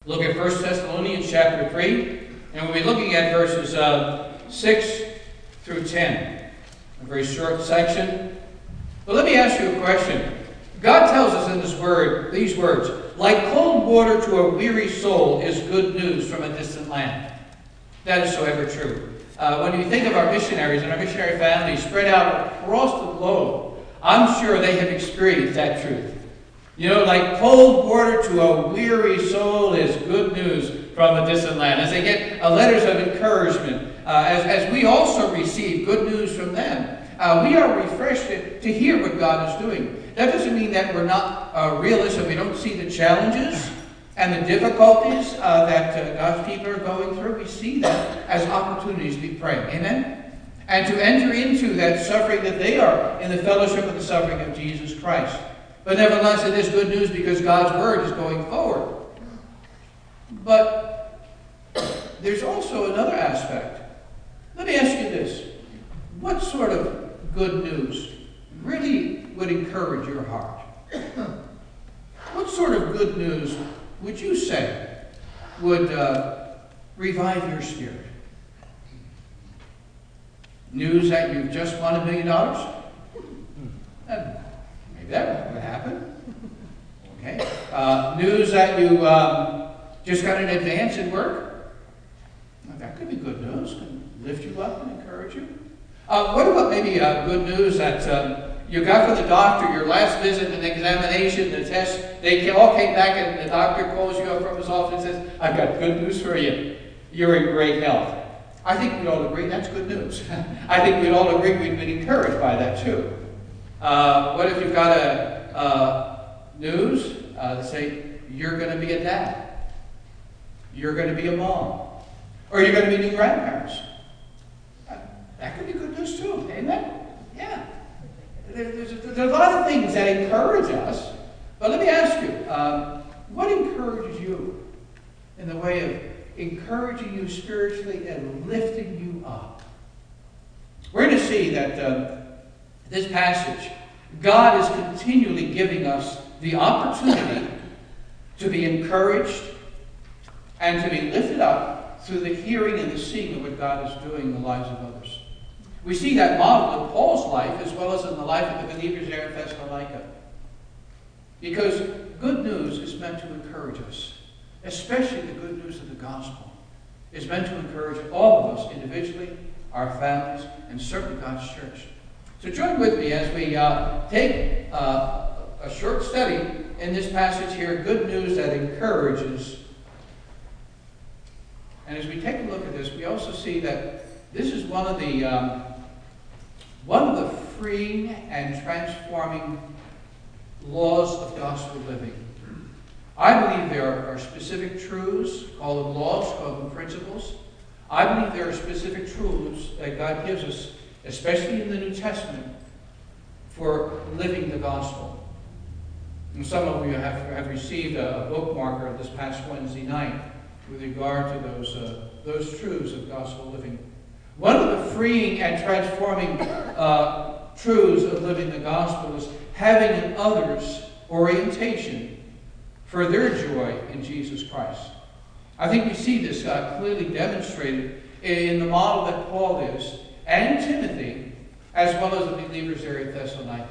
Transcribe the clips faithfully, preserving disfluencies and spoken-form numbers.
Look at First Thessalonians chapter three, and we'll be looking at verses uh, six through ten. A very short section. But let me ask you a question. God tells us in this word, these words, like cold water to a weary soul is good news from a distant land. That is so ever true. Uh, when you think of our missionaries and our missionary families spread out across the globe, I'm sure they have experienced that truth. You know, like cold water to a weary soul is good news from a distant land. As they get uh, letters of encouragement, uh, as, as we also receive good news from them, uh, we are refreshed to, to hear what God is doing. That doesn't mean that we're not uh, realists and we don't see the challenges and the difficulties uh, that uh, God's people are going through. We see them as opportunities to be praying. Amen? And to enter into that suffering that they are in the fellowship of the suffering of Jesus Christ. But nevertheless, it is good news because God's word is going forward. But there's also another aspect. Let me ask you this. What sort of good news really would encourage your heart? What sort of good news would you say would uh, revive your spirit? News that you've just won a million dollars? Uh, maybe that would happen. Okay. Uh, news that you um, just got an advance in work? Well, that could be good news. Can lift you up and encourage you. Uh, what about maybe uh, good news that um, you got from the doctor, your last visit, an examination, the test, they all came back and the doctor calls you up from his office and says, I've got good news for you. You're in great health. I think we'd all agree that's good news. I think we'd all agree we'd been encouraged by that too. Uh, what if you've got a uh, news uh, that say you're going to be a dad, you're going to be a mom, or you're going to be new grandparents? That could be good news too. Amen? Yeah. There's, there's a lot of things that encourage us. But let me ask you, um, what encourages you in the way of encouraging you spiritually and lifting you up? We're going to see that uh, this passage, God is continually giving us the opportunity to be encouraged and to be lifted up through the hearing and the seeing of what God is doing in the lives of others. We see that model in Paul's life as well as in the life of the believers there in Thessalonica. Because good news is meant to encourage us, especially the good news of the gospel is meant to encourage all of us individually, our families, and certainly God's church. So join with me as we uh, take uh, a short study in this passage here, good news that encourages. And as we take a look at this, we also see that this is one of the um, one of the freeing and transforming laws of gospel living. I believe there are specific truths, call them laws, call them principles. I believe there are specific truths that God gives us, especially in the New Testament, for living the gospel. And some of you have, have received a, a bookmarker this past Wednesday night with regard to those, uh, those truths of gospel living. One of the freeing and transforming uh, truths of living the gospel is having an others orientation for their joy in Jesus Christ. I think we see this uh, clearly demonstrated in the model that Paul is, and Timothy, as well as the believers there at Thessalonica.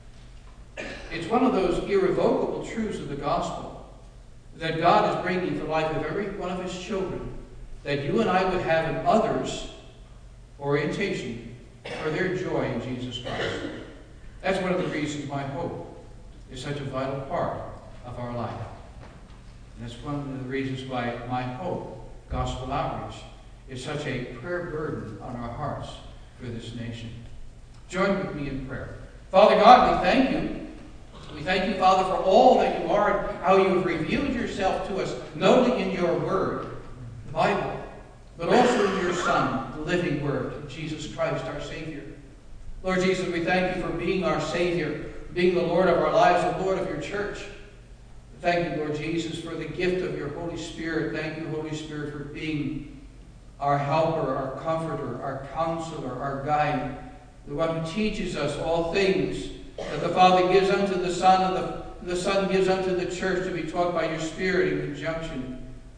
It's one of those irrevocable truths of the gospel that God is bringing to life of every one of his children, that you and I would have an others orientation for their joy in Jesus Christ. That's one of the reasons my hope is such a vital part of our life. And that's one of the reasons why my hope, gospel outreach, is such a prayer burden on our hearts for this nation. Join with me in prayer. Father God, we thank you. We thank you, Father, for all that you are and how you have revealed yourself to us, not only in your word, the Bible, but also in your Son, the living word, Jesus Christ, our Savior. Lord Jesus, we thank you for being our Savior, being the Lord of our lives, the Lord of your church. Thank you, Lord Jesus, for the gift of your Holy Spirit. Thank you, Holy Spirit, for being our helper, our comforter, our counselor, our guide, the one who teaches us all things that the Father gives unto the Son, and the, the Son gives unto the church to be taught by your Spirit in conjunction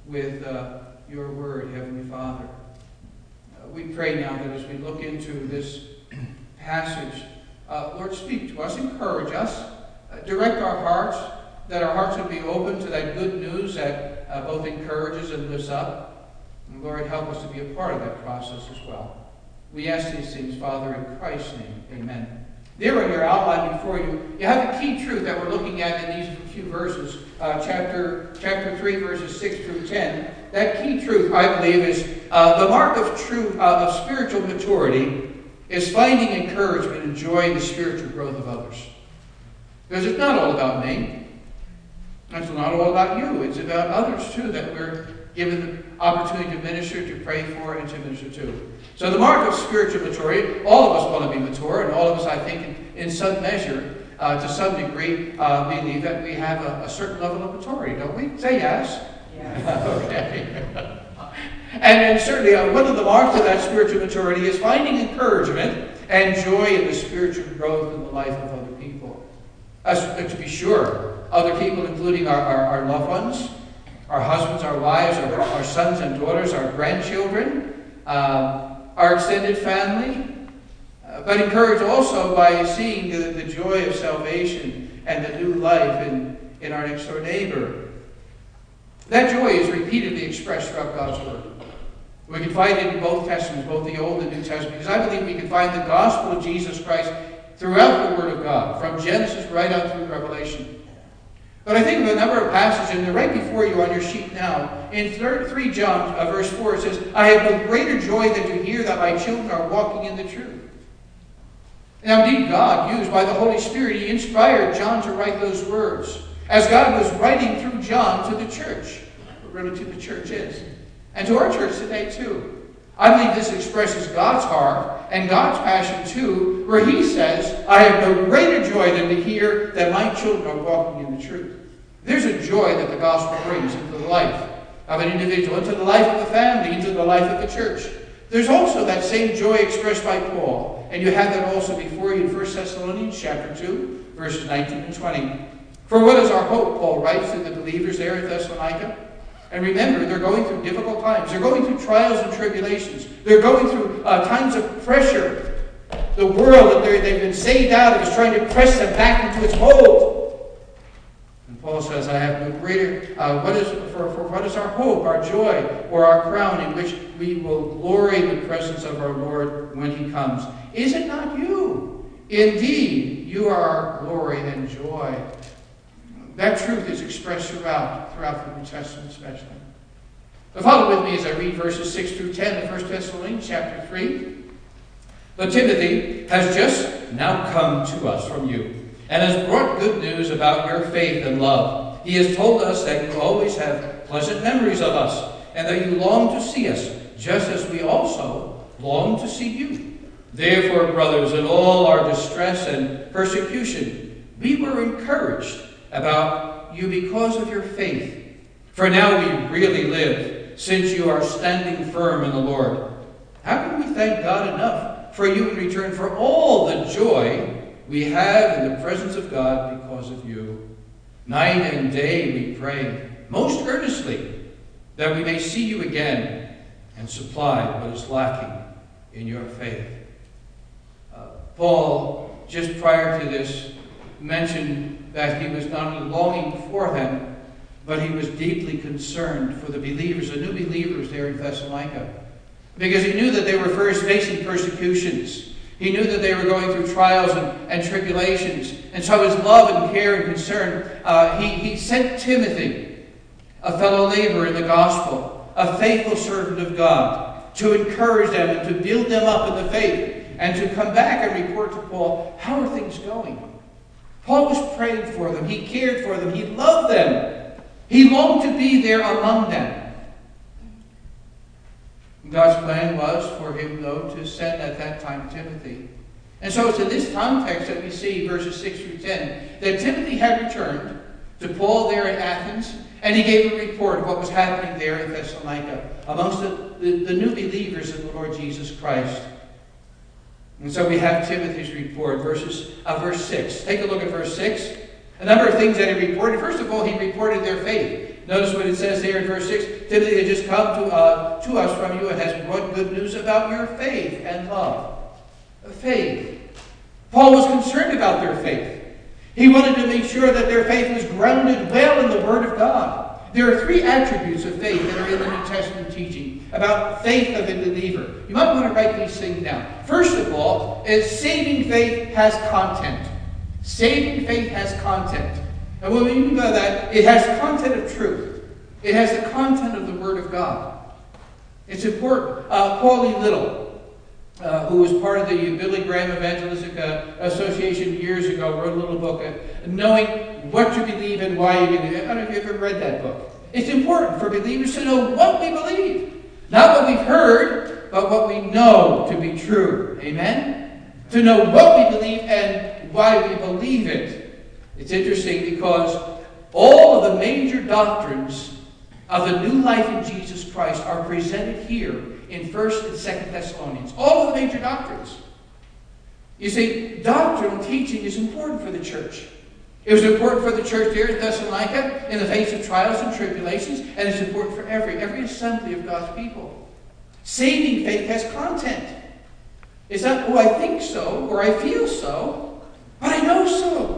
with uh, your word, Heavenly Father. Uh, we pray now that as we look into this passage, uh, Lord, speak to us, encourage us, uh, direct our hearts, that our hearts would be open to that good news that uh, both encourages and lifts up. And Lord, help us to be a part of that process as well. We ask these things, Father, in Christ's name. Amen. There in your outline before you, you have a key truth that we're looking at in these few verses, uh, chapter, chapter three, verses six through ten. That key truth, I believe, is uh, the mark of true uh, of spiritual maturity is finding encouragement and joy in the spiritual growth of others. Because it's not all about me. It's not all about you. It's about others, too, that we're given the opportunity to minister, to pray for, and to minister to. So the mark of spiritual maturity, all of us want to be mature, and all of us, I think, in, in some measure, uh, to some degree, uh, believe that we have a, a certain level of maturity, don't we? Say yes. Yes. Okay. And, and certainly, uh, one of the marks of that spiritual maturity is finding encouragement and joy in the spiritual growth in the life of other people. As, to be sure, other people, including our, our, our loved ones, our husbands, our wives, our, our sons and daughters, our grandchildren, uh, our extended family, uh, but encouraged also by seeing the, the joy of salvation and the new life in, in our next door neighbor. That joy is repeatedly expressed throughout God's Word. We can find it in both Testaments, both the Old and New Testament, because I believe we can find the gospel of Jesus Christ throughout the Word of God, from Genesis right on through Revelation. But I think of a number of passages, and they're right before you on your sheet now. In three John, uh, verse four, it says, I have no greater joy than to hear that my children are walking in the truth. Now, indeed, God, used by the Holy Spirit, He inspired John to write those words, as God was writing through John to the church, really to the church is, and to our church today, too. I believe this expresses God's heart and God's passion, too, where He says, I have no greater joy than to hear that my children are walking in the truth. There's a joy that the gospel brings into the life of an individual, into the life of the family, into the life of the church. There's also that same joy expressed by Paul, and you have that also before you in First Thessalonians chapter two, verses nineteen and twenty. For what is our hope, Paul writes to the believers there in Thessalonica. And remember, they're going through difficult times. They're going through trials and tribulations. They're going through uh, times of pressure. The world that they've been saved out of is trying to press them back into its mold. And Paul says, I have no greater, uh, what is for, for what is our hope, our joy, or our crown in which we will glory in the presence of our Lord when He comes? Is it not you? Indeed, you are our glory and joy. That truth is expressed throughout, throughout the New Testament especially. But follow with me as I read verses six through ten of First Thessalonians chapter three. But Timothy has just now come to us from you, and has brought good news about your faith and love. He has told us that you always have pleasant memories of us, and that you long to see us, just as we also long to see you. Therefore, brothers, in all our distress and persecution, we were encouraged about you because of your faith. For now we really live, since you are standing firm in the Lord. How can we thank God enough for you in return for all the joy we have in the presence of God because of you? Night and day we pray, most earnestly, that we may see you again and supply what is lacking in your faith. Uh, Paul, just prior to this, mentioned that he was not only longing for them, but he was deeply concerned for the believers, the new believers there in Thessalonica, because he knew that they were first facing persecutions. He knew that they were going through trials and, and tribulations. And so his love and care and concern, uh, he, he sent Timothy, a fellow laborer in the gospel, a faithful servant of God, to encourage them and to build them up in the faith, and to come back and report to Paul, how are things going? Paul was praying for them. He cared for them. He loved them. He longed to be there among them. God's plan was for him, though, to send at that time Timothy. And so it's in this context that we see verses six through ten, that Timothy had returned to Paul there in Athens, and he gave a report of what was happening there in Thessalonica amongst the, the, the new believers in the Lord Jesus Christ. And so we have Timothy's report, verses, uh, verse six. Take a look at verse six. A number of things that he reported. First of all, he reported their faith. Notice what it says there in verse six. Timothy had just come to, uh, to us from you and has brought good news about your faith and love. Faith. Paul was concerned about their faith. He wanted to make sure that their faith was grounded well in the Word of God. There are three attributes of faith that are in the New Testament teaching about faith of a believer. You might want to write these things down. First of all, is saving faith has content. Saving faith has content. And what we mean by that, it has content of truth. It has the content of the Word of God. It's important. Uh, Paulie Little, uh, who was part of the Billy Graham Evangelistic uh, Association years ago, wrote a little book, uh, Knowing What to Believe and Why You Believe. I don't know if you've ever read that book. It's important for believers to know what we believe. Not what we've heard, but what we know to be true. Amen? To know what we believe and why we believe it. It's interesting because all of the major doctrines of the new life in Jesus Christ are presented here in First and Second Thessalonians. All of the major doctrines. You see, doctrinal teaching is important for the church. It was important for the church there in Thessalonica in the face of trials and tribulations, and it's important for every, every assembly of God's people. Saving faith has content. It's not, oh, I think so, or I feel so, but I know so.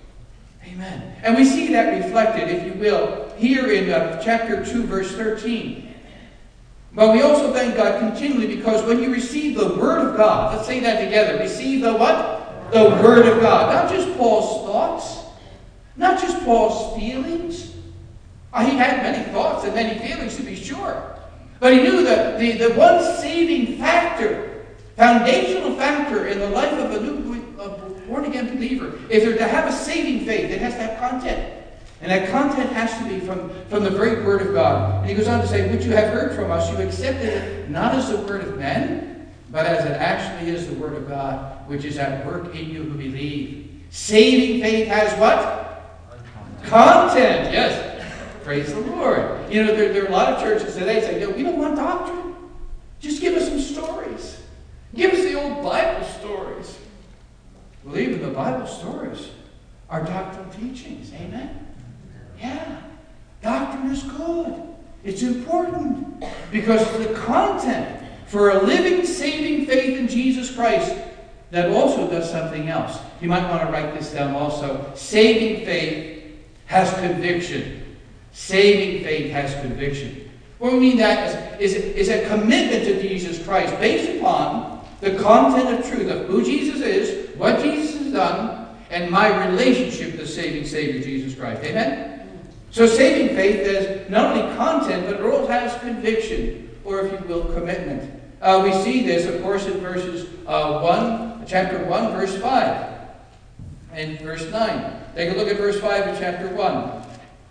Amen. And we see that reflected, if you will, here in uh, chapter two, verse thirteen. But we also thank God continually because when you receive the Word of God, let's say that together, receive the what? The Word of God. Not just Paul's thoughts, not just Paul's feelings. Oh, he had many thoughts and many feelings, to be sure. But he knew that the, the one saving factor, foundational factor in the life of a new born-again believer, if they're to have a saving faith, it has to have content. And that content has to be from, from the very Word of God. And he goes on to say, which you have heard from us, you accepted it not as the word of men, but as it actually is the Word of God, which is at work in you who believe. Saving faith has what? Content. Yes. Praise the Lord. You know, there, there are a lot of churches today that say, you know, we don't want doctrine. Just give us some stories. Give us the old Bible stories. Well, even the Bible stories are doctrinal teachings. Amen? Yeah. Doctrine is good. It's important because the content for a living, saving faith in Jesus Christ that also does something else. You might want to write this down also. Saving faith has conviction. Saving faith has conviction. What we mean that is, is, is a commitment to Jesus Christ based upon the content of truth of who Jesus is, what Jesus has done, and my relationship to the saving Savior, Jesus Christ. Amen? So saving faith has not only content, but it also has conviction, or if you will, commitment. Uh, we see this, of course, in verses uh, one, chapter one, verse five, and verse nine. Take a look at verse five of chapter one.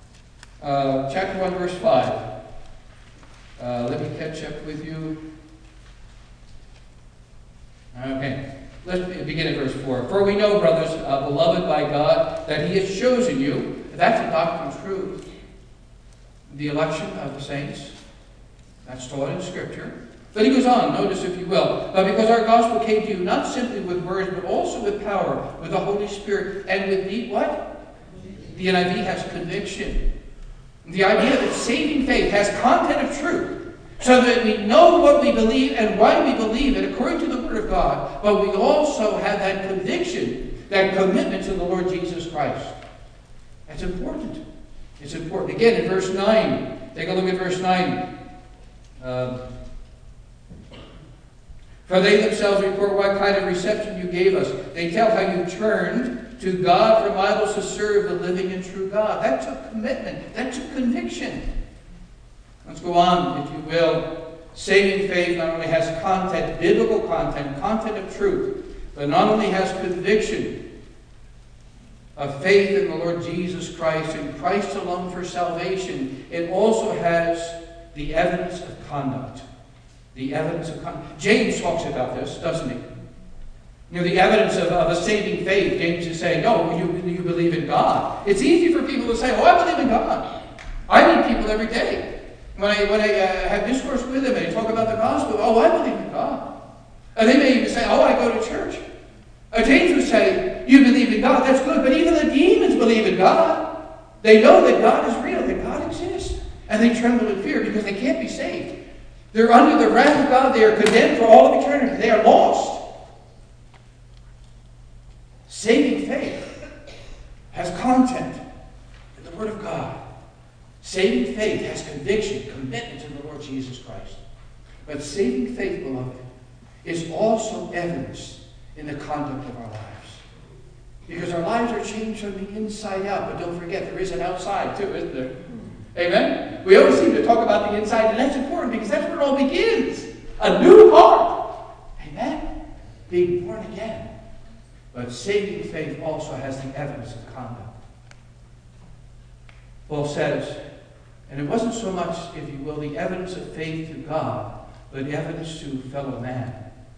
Uh, chapter one, verse five. Uh, let me catch up with you. Okay. Let's begin at verse four. For we know, brothers, uh, beloved by God, that He has chosen you. That's a doctrinal truth. The election of the saints. That's taught in Scripture. But he goes on, notice if you will. But because our gospel came to you not simply with words, but also with power, with the Holy Spirit, and with the what? The N I V has conviction. The idea that saving faith has content of truth. So that we know what we believe and why we believe it according to the Word of God, but we also have that conviction, that commitment to the Lord Jesus Christ. That's important. It's important. Again, in verse nine, take a look at verse nine. Um, For they themselves report what kind of reception you gave us. They tell how you turned to God from idols to serve the living and true God. That took commitment. That took conviction. Let's go on, if you will. Saving faith not only has content, biblical content, content of truth, but not only has conviction of faith in the Lord Jesus Christ and Christ alone for salvation, it also has the evidence of conduct. The evidence of conduct. James talks about this, doesn't he? You know, the evidence of, of a saving faith. James is saying, no, you, you believe in God. It's easy for people to say, oh, I believe in God. I meet people every day. When I, when I uh, have discourse with them and they talk about the gospel, oh, I believe in God. And they may even say, oh, I go to church. Uh, James would say, you believe in God, that's good, but even the demons believe in God. They know that God is real, that God exists. And they tremble in fear because they can't be saved. They're under the wrath of God. They are condemned for all of eternity. They are lost. Saving faith has content in the Word of God. Saving faith has conviction, commitment to the Lord Jesus Christ. But saving faith, beloved, is also evidenced in the conduct of our lives. Because our lives are changed from the inside out. But don't forget, there is an outside too, isn't there? Amen? We always seem to talk about the inside, and that's important because that's where it all begins. A new heart. Amen? Being born again. But saving faith also has the evidence of conduct. Paul says, and it wasn't so much, if you will, the evidence of faith to God, but evidence to fellow man.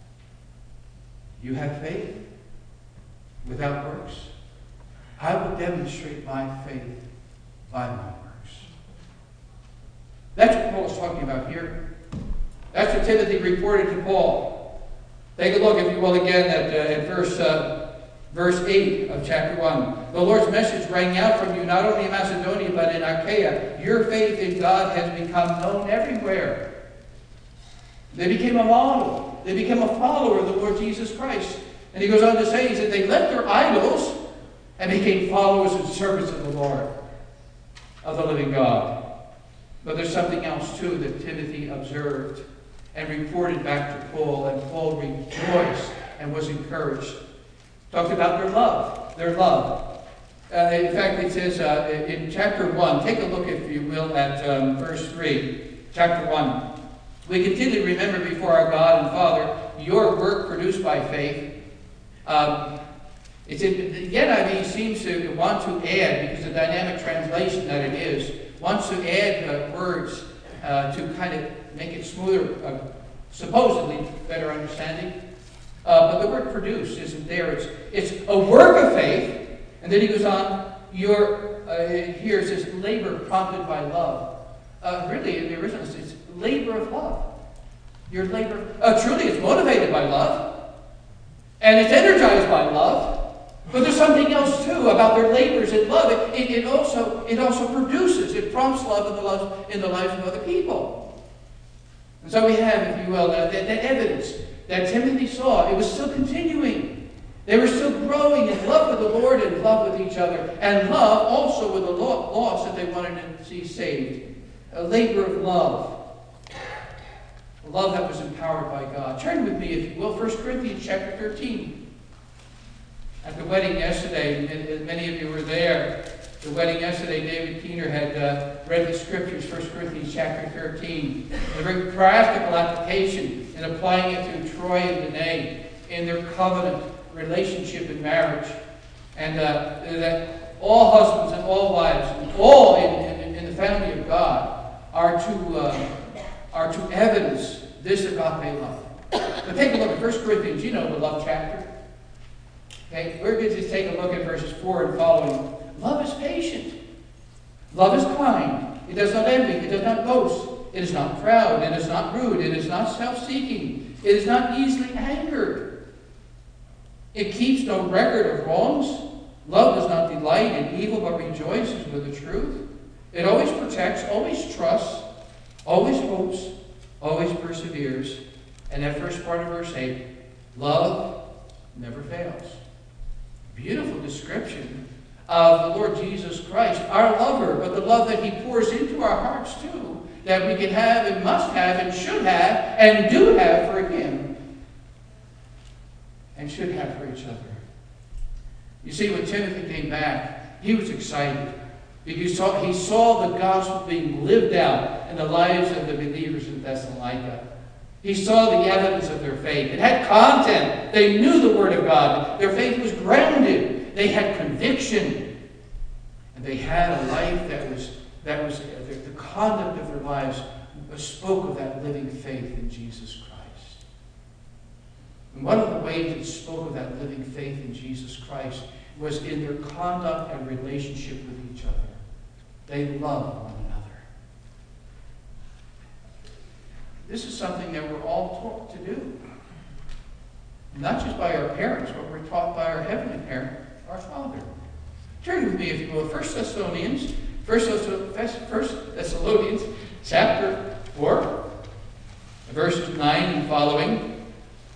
You have faith without works? I will demonstrate my faith by my works. That's what Paul is talking about here. That's what Timothy reported to Paul. Take a look, if you will, again at, uh, at verse, uh, verse eight of chapter one. The Lord's message rang out from you, not only in Macedonia, but in Achaia. Your faith in God has become known everywhere. They became a model. They became a follower of the Lord Jesus Christ. And he goes on to say, he said, they left their idols and became followers and servants of the Lord, of the living God. But there's something else, too, that Timothy observed and reported back to Paul, and Paul rejoiced and was encouraged. Talked about their love, their love. Uh, in fact, it says uh, in chapter one, take a look, if you will, at um, verse three, chapter one. We continue to remember before our God and Father your work produced by faith. Um, it's in, the N I V seems to want to add, because the dynamic translation that it is, wants to add uh, words uh, to kind of make it smoother, uh, supposedly better understanding. Uh, but the word produce isn't there. It's, it's a work of faith. And then he goes on, your, uh, here it says labor prompted by love. Uh, really, in the original, it's labor of love. Your labor, uh, truly it's motivated by love. And it's energized by love. But there's something else too about their labors in love. It, it, it also it also produces, it prompts love in the lives in the lives of other people. And so we have, if you will, that, that, that evidence that Timothy saw. It was still continuing. They were still growing in love with the Lord and love with each other, and love also with the lost that they wanted to see saved. A labor of love. A love that was empowered by God. Turn with me, if you will, First Corinthians chapter thirteen. At the wedding yesterday, many of you were there. The wedding yesterday, David Keener had uh, read the scriptures, First Corinthians chapter thirteen. A very practical application in applying it to Troy and Danae in their covenant relationship and marriage. And uh, that all husbands and all wives, and all in, in, in the family of God, are to, uh, are to evidence this agape love. But take a look at First Corinthians. You know the love chapter. Okay, we're going to take a look at verses four and following. Love is patient. Love is kind. It does not envy. It does not boast. It is not proud. It is not rude. It is not self-seeking. It is not easily angered. It keeps no record of wrongs. Love does not delight in evil, but rejoices with the truth. It always protects, always trusts, always hopes, always perseveres. And that first part of verse eight, love never fails. Beautiful description of the Lord Jesus Christ, our lover, but the love that he pours into our hearts too, that we can have and must have and should have and do have for him and should have for each other. You see, when Timothy came back, he was excited because he saw, he saw the gospel being lived out in the lives of the believers in Thessalonica. He saw the evidence of their faith. It had content. They knew the Word of God. Their faith was grounded. They had conviction. And they had a life that was, that was the, the conduct of their lives spoke of that living faith in Jesus Christ. And one of the ways it spoke of that living faith in Jesus Christ was in their conduct and relationship with each other. They loved one another. This is something that we're all taught to do. Not just by our parents, but we're taught by our heavenly parent, our Father. Turn with me, if you will, First Thessalonians First Thessalonians chapter four, verses nine and following.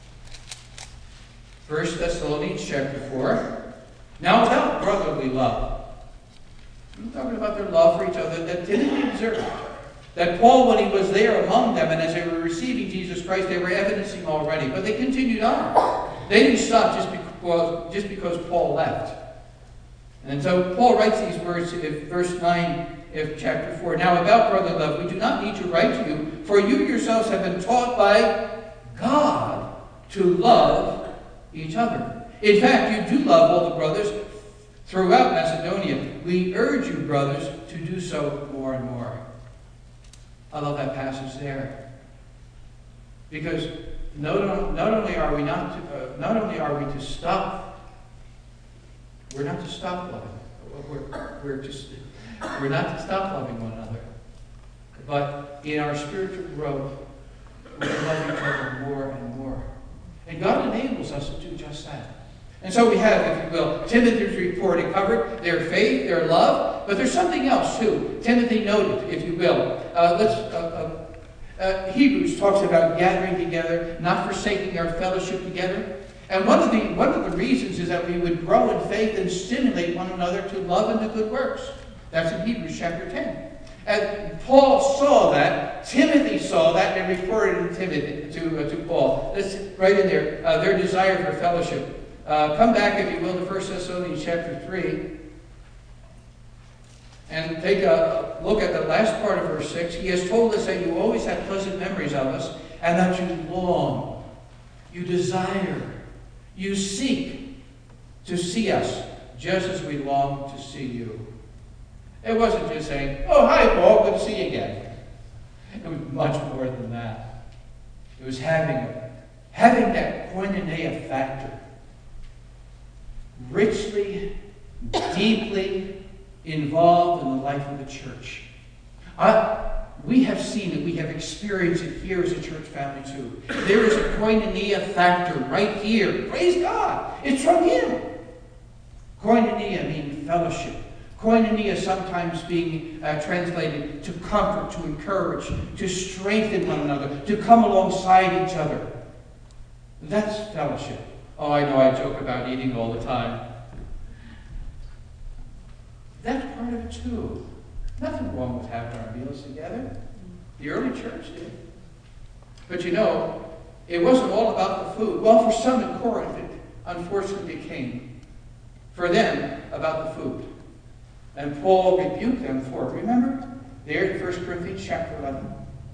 First Thessalonians chapter four. Now about brotherly love. I'm talking about their love for each other that didn't observe. That Paul, when he was there among them, and as they were receiving Jesus Christ, they were evidencing already. But they continued on. They didn't stop just because, just because Paul left. And so Paul writes these words in verse nine of chapter four. Now about brotherly love, we do not need to write to you, for you yourselves have been taught by God to love each other. In fact, you do love all the brothers throughout Macedonia. We urge you, brothers, to do so more and more. I love that passage there. Because not, not only are we not to, uh, not only are we to stop, we're not to stop loving. We're, we're just we're not to stop loving one another. But in our spiritual growth, we love each other more and more. And God enables us to do just that. And so we have, if you will, Timothy's report. It covered their faith, their love, but there's something else too. Timothy noted, if you will. Uh, let's. Uh, uh, uh, Hebrews talks about gathering together, not forsaking our fellowship together. And one of the one of the reasons is that we would grow in faith and stimulate one another to love and to good works. That's in Hebrews chapter ten. And Paul saw that. Timothy saw that and reported to Timothy to uh, to Paul. That's right in there. Uh, their desire for fellowship. Uh, come back, if you will, to First Thessalonians chapter three. And take a look at the last part of verse six. He has told us that you always have pleasant memories of us, and that you long, you desire, you seek to see us just as we long to see you. It wasn't just saying, oh, hi, Paul, good to see you again. It was much more than that. It was having, having that koinonia factor. Richly, deeply involved in the life of the church. I, we have seen it. We have experienced it here as a church family too. There is a koinonia factor right here. Praise God. It's from Him. Koinonia meaning fellowship. Koinonia sometimes being uh, translated to comfort, to encourage, to strengthen one another, to come alongside each other. That's fellowship. Oh, I know I joke about eating all the time. That's part of it too. Nothing wrong with having our meals together. The early church did. But you know, it wasn't all about the food. Well, for some in Corinth, it unfortunately became, for them, about the food. And Paul rebuked them for it. Remember? There in First Corinthians chapter eleven.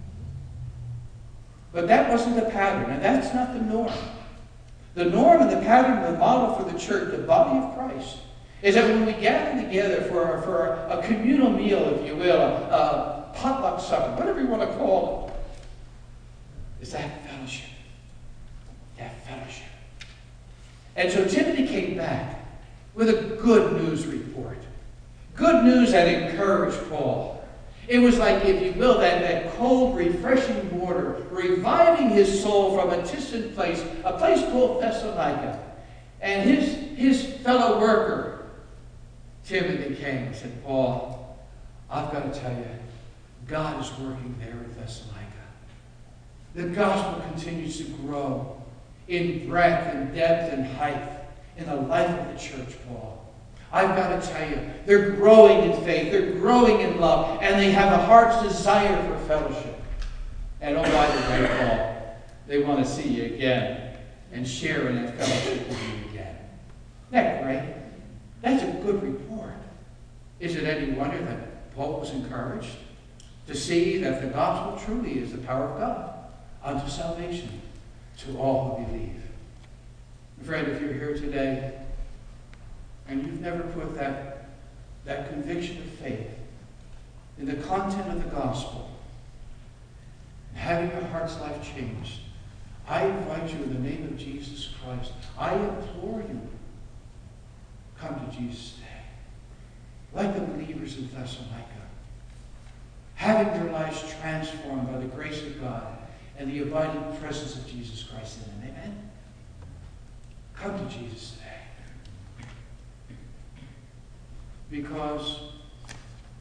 But that wasn't the pattern, and that's not the norm. The norm and the pattern, the model for the church, the body of Christ, is that when we gather together for, for a communal meal, if you will, a, a potluck supper, whatever you want to call it, is that fellowship. That fellowship. And so Timothy came back with a good news report. Good news that encouraged Paul. It was like, if you will, that, that cold, refreshing water, reviving his soul from a distant place, a place called Thessalonica. And his, his fellow worker, Timothy, came and said, Paul, I've got to tell you, God is working there in Thessalonica. The gospel continues to grow in breadth and depth and height in the life of the church, Paul. I've got to tell you, they're growing in faith, they're growing in love, and they have a heart's desire for fellowship. And oh, by the way, Paul, they want to see you again and share in that fellowship with you again. Isn't that great? That's a good report. Is it any wonder that Paul was encouraged to see that the gospel truly is the power of God unto salvation to all who believe? Friend, if you're here today, and you've never put that, that conviction of faith in the content of the gospel, and having your heart's life changed, I invite you in the name of Jesus Christ, I implore you, come to Jesus today. Like the believers in Thessalonica, having their lives transformed by the grace of God and the abiding presence of Jesus Christ in them. Amen? Come to Jesus today. Because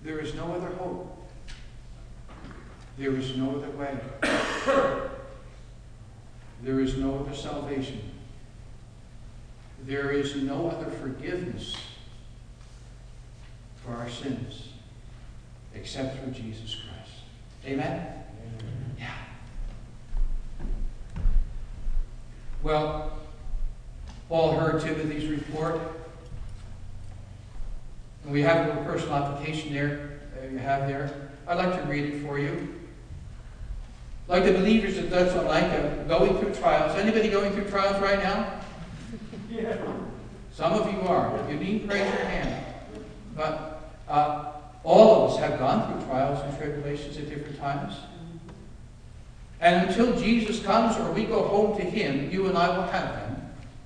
There is no other hope. There is no other way. There is no other salvation. There is no other forgiveness for our sins except through Jesus Christ. Amen? Amen. Yeah. Well, Paul heard Timothy's report. And we have a little personal application there that you have there. I'd like to read it for you. Like the believers of Thessalonica, going through trials. Anybody going through trials right now? Yeah. Some of you are. If you need, raise your hand. But uh, all of us have gone through trials and tribulations at different times. And until Jesus comes or we go home to Him, you and I will have them.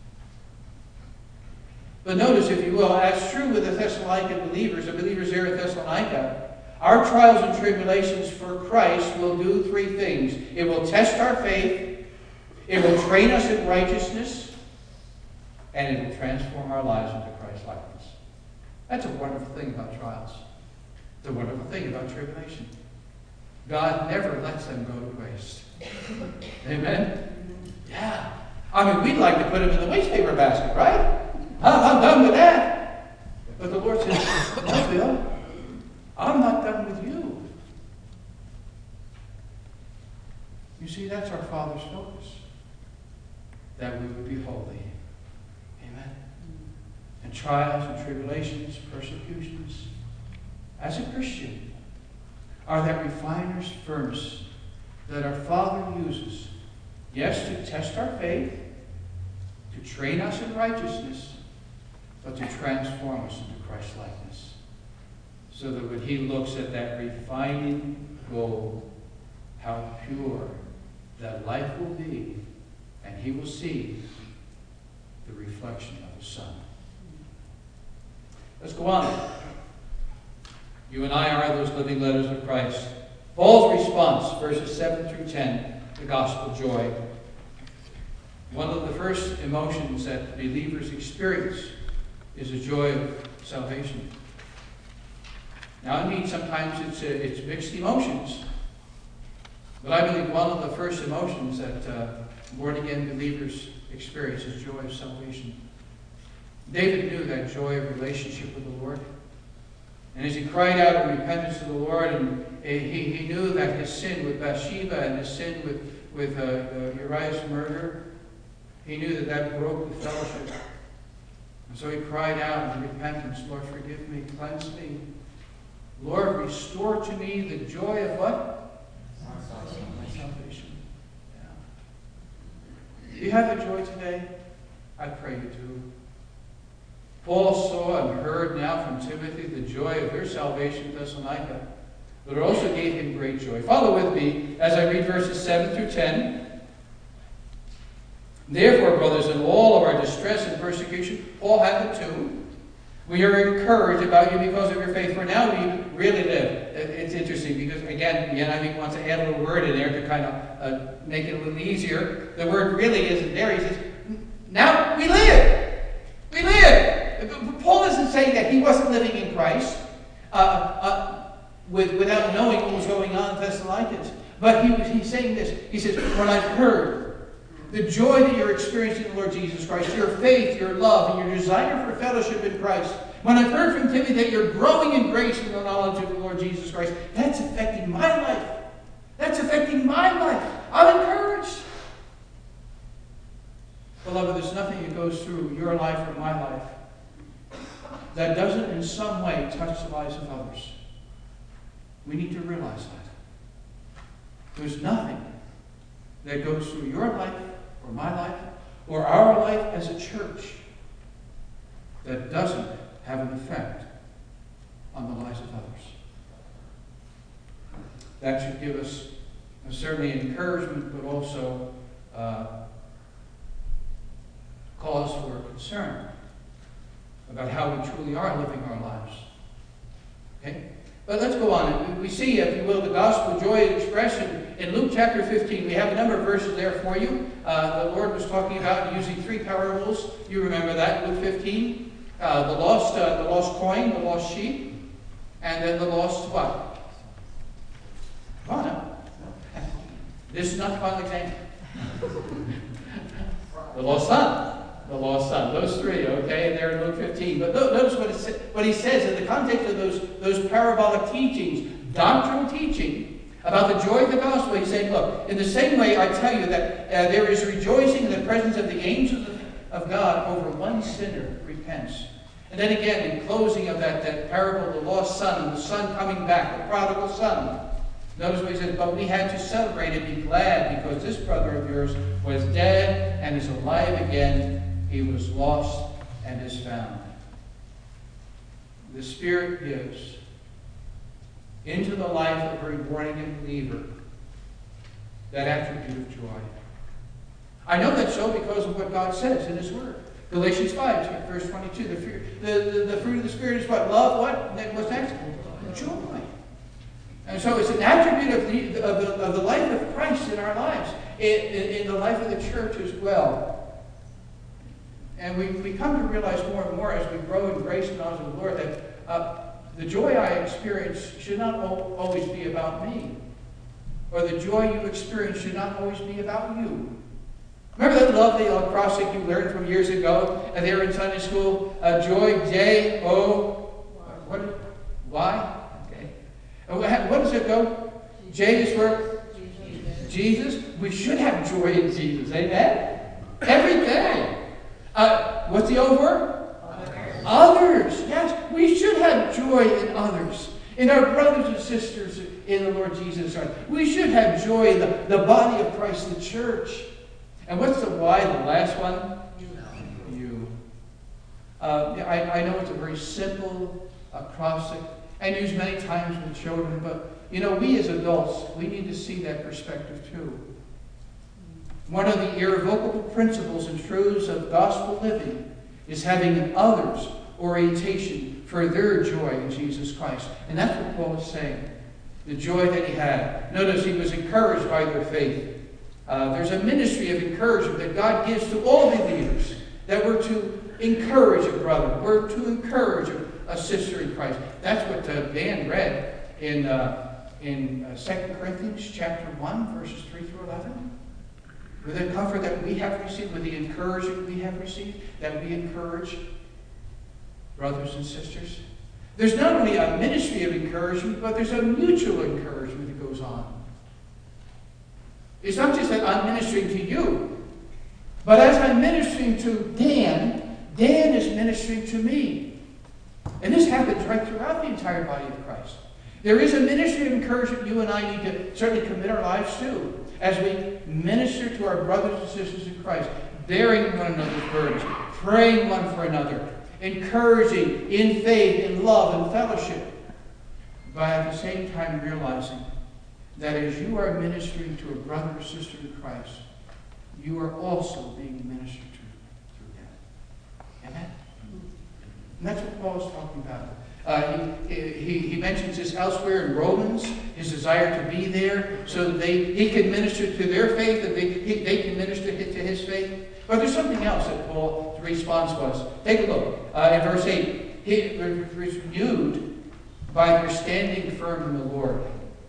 But notice, if you will, as true with the Thessalonican believers, the believers there at Thessalonica, our trials and tribulations for Christ will do three things. It will test our faith, it will train us in righteousness, and it will transform our lives into Christ-likeness. That's a wonderful thing about trials. It's a wonderful thing about tribulation. God never lets them go to waste. Amen? Yeah. I mean, we'd like to put them in the waste paper basket, right? I'm done with that. But the Lord says, no, Bill, I'm not done with you. You see, that's our Father's focus. That we would be holy. Amen. And trials and tribulations, persecutions, as a Christian, are that refiner's furnace that our Father uses, yes, to test our faith, to train us in righteousness, but to transform us into Christ-likeness. So that when He looks at that refining gold, how pure that life will be, and He will see the reflection of His Son. Let's go on. You and I are those living letters of Christ. Paul's response, verses seven through ten, the gospel joy. One of the first emotions that believers experience is the joy of salvation. Now, I mean, sometimes it's, uh, it's mixed emotions. But I believe one of the first emotions that uh, born-again believers experience is joy of salvation. David knew that joy of relationship with the Lord. And as he cried out in repentance to the Lord, and he, he knew that his sin with Bathsheba and his sin with, with uh, uh, Uriah's murder, he knew that that broke the fellowship. And so he cried out in repentance, Lord, forgive me, cleanse me. Lord, restore to me the joy of what? My salvation. Yeah. Do you have a joy today? I pray you do. Paul saw and heard now from Timothy the joy of their salvation in Thessalonica, but it also gave him great joy. Follow with me as I read verses seven through ten. Therefore, brothers, in all of our distress and persecution, Paul had it too. We are encouraged about you because of your faith, for now we really live. It's interesting because, again, the N I V wants to add a little word in there to kind of uh, make it a little easier. The word really isn't there. He says, now we live. We live. Paul isn't saying that he wasn't living in Christ uh, uh, with, without knowing what was going on in Thessalonians. But he was, he's saying this. He says, when I've heard the joy that you're experiencing in the Lord Jesus Christ, your faith, your love, and your desire for fellowship in Christ, when I've heard from Timothy that you're growing in grace and the knowledge of the Lord Jesus Christ, that's affecting my life. That's affecting my life. I'm encouraged. Beloved, there's nothing that goes through your life or my life that doesn't in some way touch the lives of others. We need to realize that. There's nothing that goes through your life or my life or our life as a church that doesn't have an effect on the lives of others. That should give us certainly encouragement, but also uh, cause for concern about how we truly are living our lives. Okay? But let's go on. We see, if you will, the gospel joy expression in Luke chapter fifteen. We have a number of verses there for you. Uh, the Lord was talking about using three parables. You remember that, Luke fifteen. Uh, the lost, uh, the lost coin, the lost sheep, And then the lost what? Come on now. This is not the final example. The lost son. The lost son. Those three, okay, and they're in Luke fifteen. But notice what, it, what he says in the context of those, those parabolic teachings, doctrinal teaching about the joy of the gospel. He's saying, look, in the same way I tell you that uh, there is rejoicing in the presence of the angels of, of God over one sinner who repents. And then again, in closing of that, that parable, the lost son, the son coming back, the prodigal son. Notice what he says, but we had to celebrate and be glad because this brother of yours was dead and is alive again. He was lost and is found. The Spirit gives into the life of a born-again believer that attribute of joy. I know that's so because of what God says in His Word. Galatians five, verse twenty-two. The, fruit, the, the, the fruit of the Spirit is what? Love, what? What's next? Joy. And so it's an attribute of the, of the, of the life of Christ in our lives, in, in, in the life of the church as well. And we, we come to realize more and more as we grow in grace and knowledge of the Lord that uh, the joy I experience should not always be about me. Or the joy you experience should not always be about you. Remember that lovely acrostic you learned from years ago uh, there in Sunday school? Uh, joy, J O, what is, Y? Okay. Uh, what does it go? J is for Jesus. Jesus. We should have joy in Jesus. Amen? Every day. Uh, what's the O word? Others. Others. Yes. We should have joy in others. In our brothers and sisters in the Lord Jesus Christ. We should have joy in the, the body of Christ, the church. And what's the why, the last one? You. You. Uh, I, I know it's a very simple acrostic and used many times with children, but, you know, we as adults, we need to see that perspective too. One of the irrevocable principles and truths of gospel living is having an others orientation for their joy in Jesus Christ. And that's what Paul is saying. The joy that he had. Notice he was encouraged by their faith. Uh, there's a ministry of encouragement that God gives to all believers, that we're to encourage a brother, we're to encourage a, a sister in Christ. That's what uh, Dan read in uh, in uh, Second Corinthians chapter one, verses three through eleven. With the comfort that we have received, with the encouragement we have received, that we encourage brothers and sisters. There's not only a ministry of encouragement, but there's a mutual encouragement that goes on. It's not just that I'm ministering to you, but as I'm ministering to Dan, Dan is ministering to me. And this happens right throughout the entire body of Christ. There is a ministry of encouragement you and I need to certainly commit our lives to as we minister to our brothers and sisters in Christ, bearing one another's burdens, praying one for another, encouraging in faith, in love, and fellowship, but at the same time realizing that as you are ministering to a brother or sister in Christ, you are also being ministered to through them. Amen? And that's what Paul is talking about. Uh, he, he, he mentions this elsewhere in Romans, his desire to be there so that they, he can minister to their faith and they, he, they can minister to his faith. But there's something else that Paul's response was. Take a look. Uh, in verse eight, he was renewed by their standing firm in the Lord.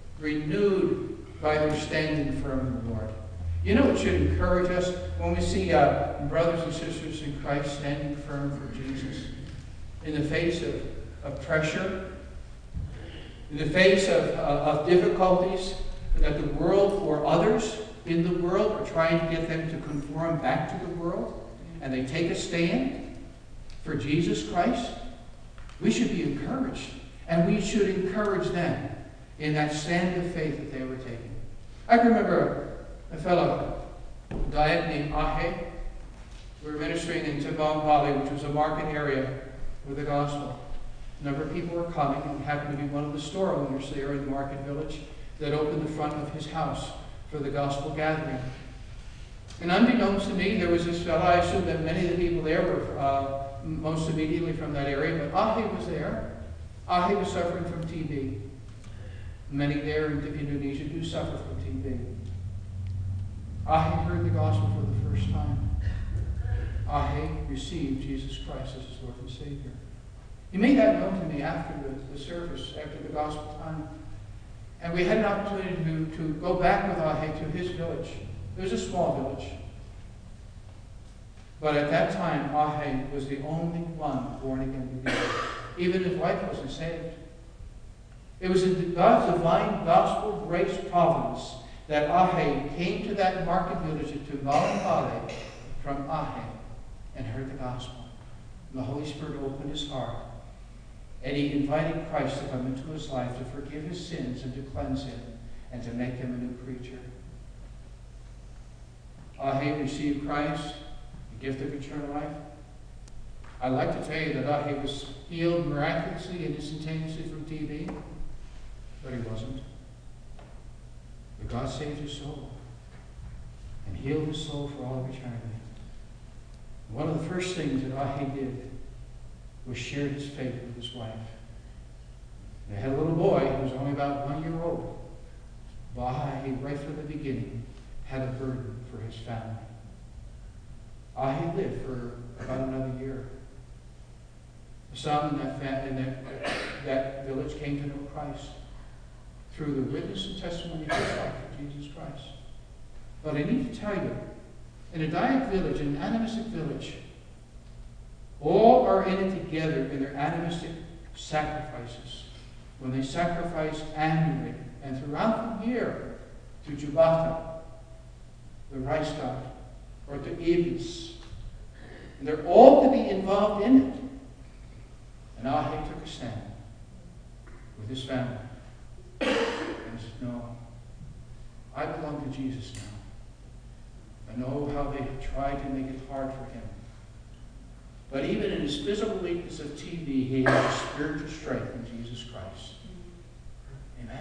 Renewed by their standing firm in the Lord. You know what should encourage us when we see uh, brothers and sisters in Christ standing firm for Jesus in the face of, of pressure, in the face of, uh, of difficulties that the world or others in the world are trying to get them to conform back to the world, and they take a stand for Jesus Christ. We should be encouraged, and we should encourage them in that stand of faith that they were taking. I can remember a fellow died named Ahe. We were ministering in Tabang Valley, which was a market area with the gospel. A number of people were coming, and happened to be one of the store owners there in the market village that opened the front of his house for the gospel gathering. And unbeknownst to me, there was this fellow. I assume that many of the people there were uh, most immediately from that area, but Ahe was there. Ahe was suffering from T B. Many there in Indonesia do suffer from T B. Ahe heard the gospel for the first time. Ahe received Jesus Christ as his Lord and Savior. He made that known to me after the, the service, after the gospel time. And we had an opportunity to, to go back with Ahe to his village. It was a small village. But at that time, Ahe was the only one born again believer. Even his wife wasn't saved. It was in God's divine gospel grace providence that Ahe came to that market village at Tuvalu from Ahe and heard the gospel. And the Holy Spirit opened his heart. And he invited Christ to come into his life to forgive his sins and to cleanse him and to make him a new creature. Ahe received Christ, the gift of eternal life. I'd like to tell you that Ahe was healed miraculously and instantaneously from T B, but he wasn't. But God saved his soul and healed his soul for all of eternity. One of the first things that Ahe did was share his faith with his wife. They had a little boy who was only about one year old. But Ahe, right from the beginning, had a burden for his family. Ahe lived for about another year. Some in that, fa- in that, that village came to know Christ through the witness and testimony of his life of Jesus Christ. But I need to tell you, in a Dayak village, in an animistic village, all are in it together in their animistic sacrifices. When they sacrifice annually and throughout the year to Jubata, the rice god, or to Ibis. And they're all to be involved in it. And Ahe took a stand with his family and said, no, I belong to Jesus now. I know how they have tried to make it hard for him. But even in his physical weakness of T B, he has a spiritual strength in Jesus Christ. Amen.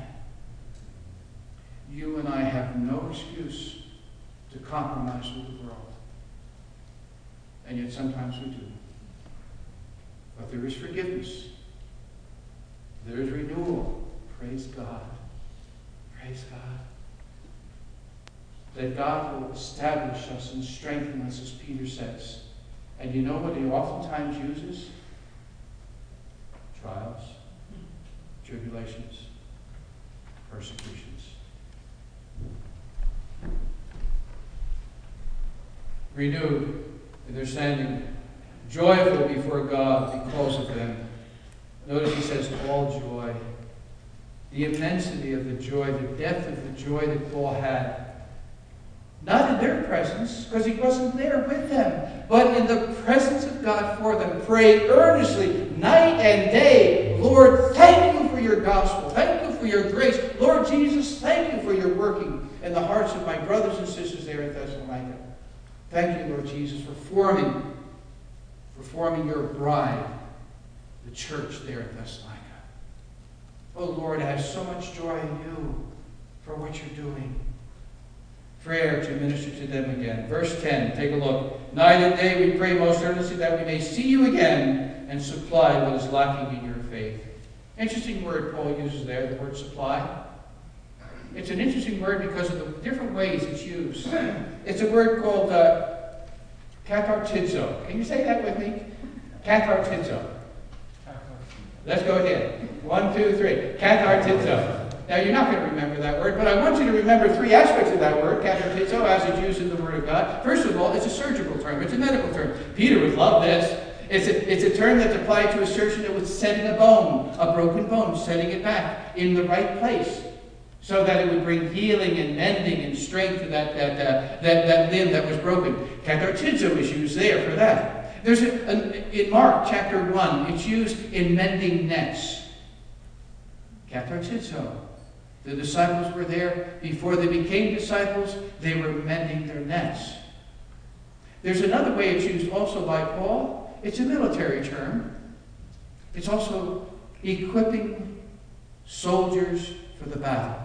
You and I have no excuse to compromise with the world. And yet sometimes we do. But there is forgiveness. There is renewal. Praise God. Praise God. That God will establish us and strengthen us, as Peter says. And you know what he oftentimes uses? Trials, tribulations, persecutions. Renewed in their standing, joyful before God because of them. Notice he says, all joy. The immensity of the joy, the depth of the joy that Paul had. Not in their presence, because he wasn't there with them, but in the presence of God for them. Pray earnestly, night and day. Lord, thank you for your gospel. Thank you for your grace. Lord Jesus, thank you for your working in the hearts of my brothers and sisters there in Thessalonica. Thank you, Lord Jesus, for forming, for forming your bride, the church there in Thessalonica. Oh, Lord, I have so much joy in you for what you're doing. Prayer to minister to them again. Verse ten, take a look. Night and day we pray most earnestly that we may see you again and supply what is lacking in your faith. Interesting word Paul uses there, the word supply. It's an interesting word because of the different ways it's used. It's a word called uh, katartizo. Can you say that with me? Katartizo. Let's go again. One, two, three. Katartizo. Now, you're not going to remember that word, but I want you to remember three aspects of that word, katartizo, as it's used in the Word of God. First of all, it's a surgical term. It's a medical term. Peter would love this. It's a, it's a term that's applied to a surgeon that was setting a bone, a broken bone, setting it back in the right place so that it would bring healing and mending and strength to that, that, uh, that, that limb that was broken. Katartizo is used there for that. There's a, a, in Mark chapter one, it's used in mending nets. Katartizo. The disciples were there. Before they became disciples, they were mending their nets. There's another way it's used also by Paul. It's a military term. It's also equipping soldiers for the battle.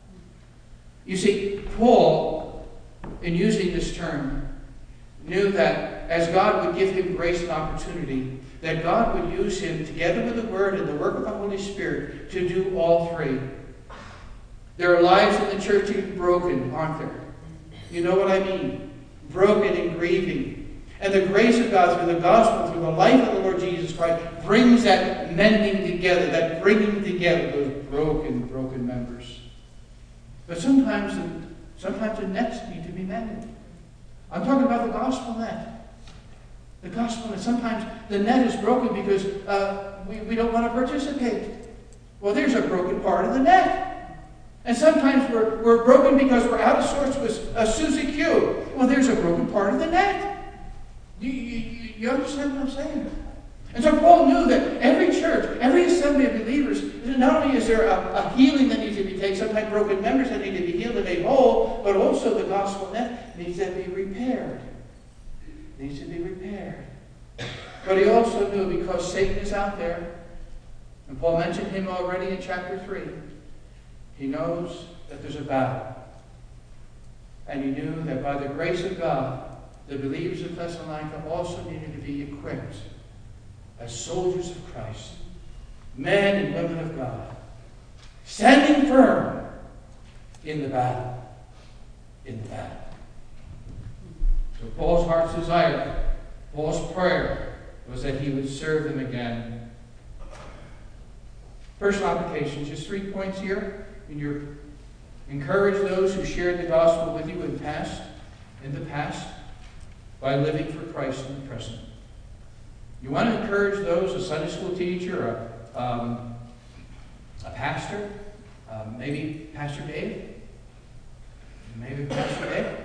You see, Paul, in using this term, knew that as God would give him grace and opportunity, that God would use him together with the Word and the work of the Holy Spirit to do all three. There are lives in the church that are broken, aren't there? You know what I mean? Broken and grieving. And the grace of God through the gospel, through the life of the Lord Jesus Christ, brings that mending together, that bringing together those broken, broken members. But sometimes the, sometimes the nets need to be mended. I'm talking about the gospel net. The gospel net. Sometimes the net is broken because uh, we, we don't want to participate. Well, there's a broken part of the net. And sometimes we're, we're broken because we're out of sorts with uh, Susie Q. Well, there's a broken part of the net. You, you, you understand what I'm saying? And so Paul knew that every church, every assembly of believers, not only is there a, a healing that needs to be taken, sometimes broken members that need to be healed and made whole, but also the gospel net needs to be repaired. It needs to be repaired. But he also knew, because Satan is out there, and Paul mentioned him already in chapter three, he knows that there's a battle. And he knew that by the grace of God, the believers of Thessalonica also needed to be equipped as soldiers of Christ, men and women of God, standing firm in the battle. In the battle. So Paul's heart's desire, Paul's prayer, was that he would serve them again. Personal application, just three points here. And you encourage those who shared the gospel with you in past, in the past, by living for Christ in the present. You want to encourage those, a Sunday school teacher, a, um, a pastor, um, maybe Pastor Dave, maybe Pastor Dave,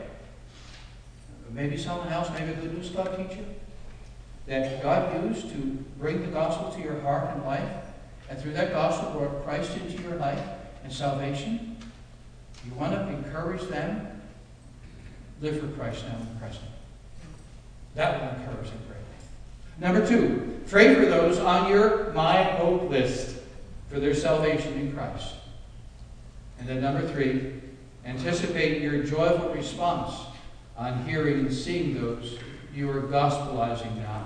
maybe someone else, maybe a Good News Club teacher, that God used to bring the gospel to your heart and life, and through that gospel brought Christ into your life and salvation. You want to encourage them, live for Christ now in the present. That will encourage them greatly. Number two, pray for those on your My Hope list for their salvation in Christ. And then number three, anticipate your joyful response on hearing and seeing those you are gospelizing now.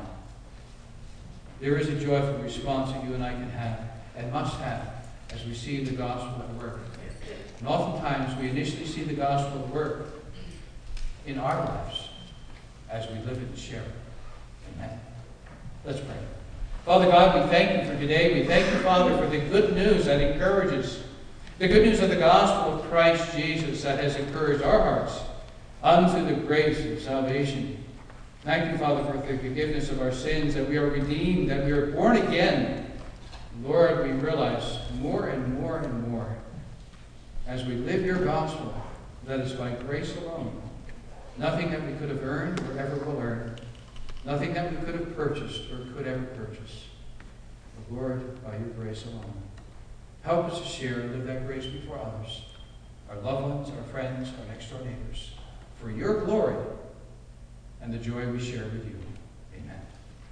There is a joyful response that you and I can have and must have as we see the gospel at work. And oftentimes we initially see the gospel at work in our lives as we live it and share it. Amen. Let's pray. Father God, we thank you for today. We thank you, Father, for the good news that encourages, the good news of the gospel of Christ Jesus that has encouraged our hearts unto the grace of salvation. Thank you, Father, for the forgiveness of our sins, that we are redeemed, that we are born again. Lord, we realize more and more and more as we live your gospel that is by grace alone. Nothing that we could have earned or ever will earn. Nothing that we could have purchased or could ever purchase. But Lord, by your grace alone. Help us to share and live that grace before others, our loved ones, our friends, our next door neighbors, for your glory and the joy we share with you. Amen.